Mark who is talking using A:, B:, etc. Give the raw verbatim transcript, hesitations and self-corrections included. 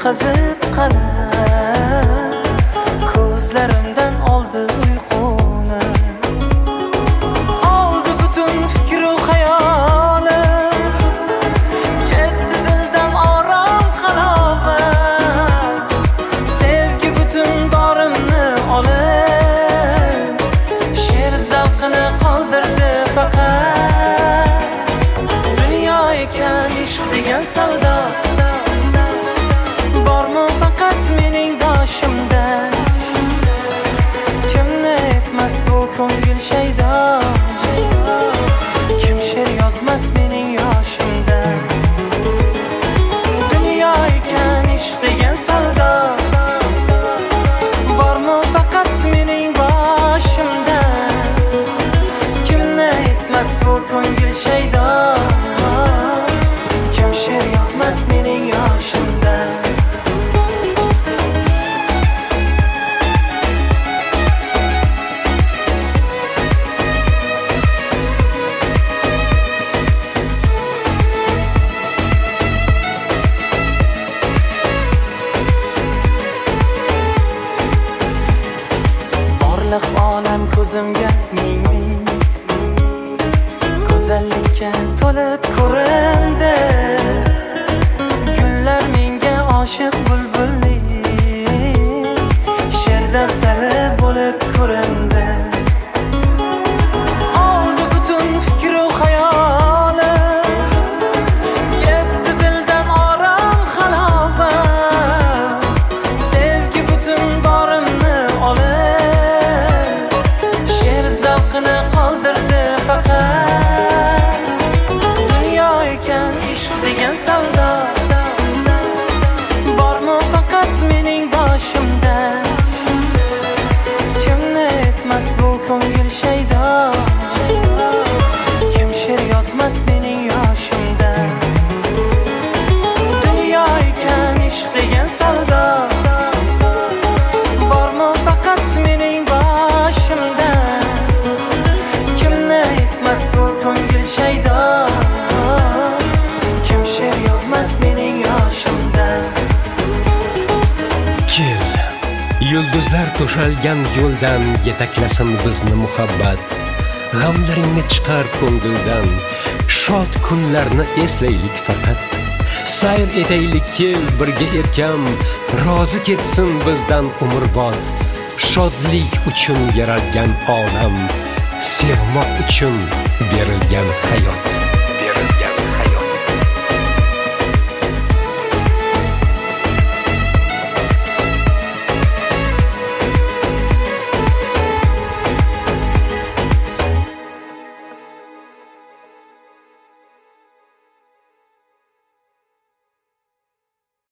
A: qazib qalab, ko'zlarimdan oldi uyquni, oldi butun fikru xayolim, ketdi dildan orom halovat, sevgi butun dorimni olib, she'r zavqini qoldirdi faqat. Dunyo ekan ishq degan savdo, bormi faqat mening boshimda? Kimni etmas bu ko'ngil shaydo, kim she'r yozmas mening yoshimda? Dunyo ekan ishq degan savdo, bormi faqat mening boshimda? Kimni etmas bu ko'ngil shaydo, kim she'r yozmas mening yoshimda? Borliq olam ko'zimga ming-ming go'zallikka to'lib ko'rindi. Gullar menga oshiq bulbullik, she'r daftari bo'lib ko'rindi. Oldi butun fikru xayolim, ketdi dildan orom halovat, sevgi butun dorimni olib, she'r zavqini qoldirdi faqat. Dunyo ekan ishq degan savdo, bormi faqat mening boshimda? Kimni etmas bu ko'ngil shaydo, kim she'r yozmas mening yoshimda? Dunyo ekan ishq degan savdo, bormi faqat mening boshimda? Kimni etmas bu ko'ngil shaydo, kim she'r yozmas mening yoshimda?
B: Kel, yulduzlar to'shalgan yo'ldan yetaklasin bizni muhabbat. G'amlaringni chiqar ko'ngildan, shod kunlarni eslaylik faqat. Sayr etaylik kel birga erkam, rozi ketsin bizdan umrbod. Shodlik uchun yaralgan olam, sevmoq uchun berilgan hayot.